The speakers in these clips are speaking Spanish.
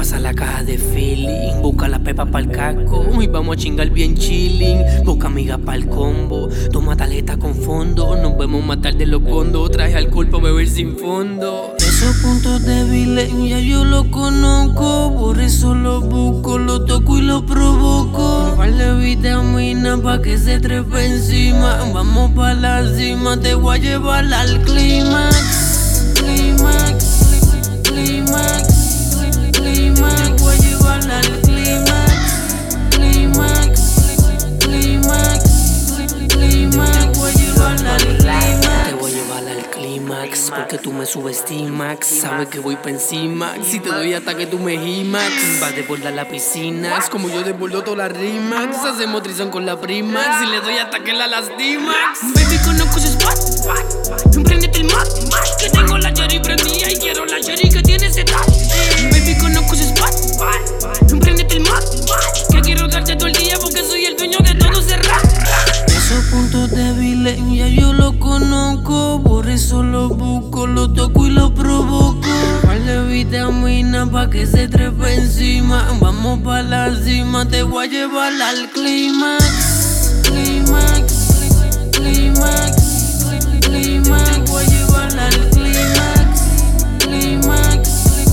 Pasa la caja de feeling, busca la pepa pa'l casco y vamos a chingar bien chilling. Busca amiga pa'l combo, toma tarjeta con fondo. Nos vemos más tarde los condos, traje alcohol pa' beber sin fondo. Esos puntos débiles ya yo los conozco, por eso los busco, los toco y los provoco. Un par de vitaminas pa' que se trepe encima. Vamos pa' la cima, te voy a llevar al clímax. Clímax, clímax. Voy a llevar al clímax, clímax, clímax, voy a llevar al clímax. Te voy a llevar al clímax porque tú me subestimas. Sabes que voy pa' encima, si te doy ataque tú me gimax. Vas a desbordar la piscina, es como yo desbordo todas las rimas. Hacemos trizón con la prima, si le doy ataque la lastimax. Baby, conozco ese spot, emprendete el mat, que tengo la cherry prendida y quiero la cherry que tiene ese tag. Baby, conozco ese spot, emprendete el mat, que quiero darte todo el día porque soy el dueño de todo ese rap. Esos puntos débiles ya yo los conozco, por eso los busco, los toco y los provoco. Par de vitaminas pa' que se trepe encima. Vamos pa' la cima, te voy a llevar al clímax. Clímax, clímax, clímax, voy a llevar al clímax. Clímax,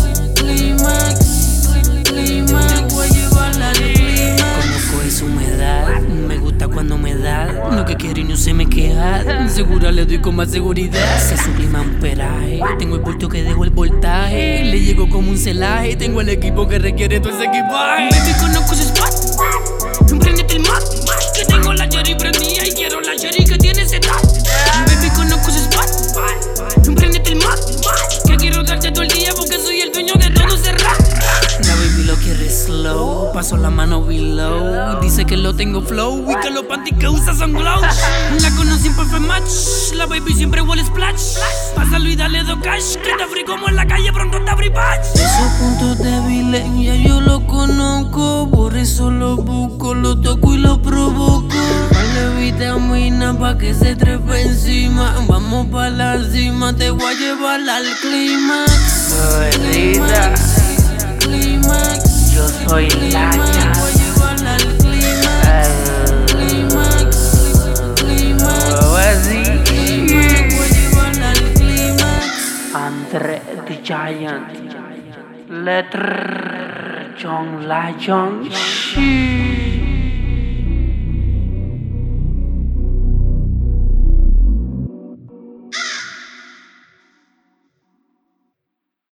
clímax, clímax, voy a llevar al clímax. Conozco esa humedad, me gusta cuando me da lo que quiero y no se me queja. Seguro le doy con más seguridad. Se sublima un peraje, tengo el voltio que dejo el voltaje. Le llego como un celaje, tengo el equipo que requiere todo ese equipaje. Baby, conozco ese spot, emprendete el mat, que tengo la cherry prendida y quiero la cherry que tiene ese tag. Baby, conozco ese spot, emprendete el mat, que quiero darte todo el día porque soy el dueño de todo ese rap. La baby lo quiere slow, paso la mano below. Dice que lo tengo flow y que los panties que usa son glow. La conocí en perfect match, la baby siempre huele splash. Pásalo y dale do cash, que te free como en la calle, pronto te free patch. Esos puntos débiles ya yo los conozco, por eso los busco, los toco y los provoco. Par de vitaminas pa' que se trepe encima. Vamos pa' la cima, te voy a llevar al clímax. Clímax, clímax, yo soy Lacha. voy a llevar al clímax. Clímax, clímax, voy a llevar al clímax. Andre the Giant, Letter John Legend.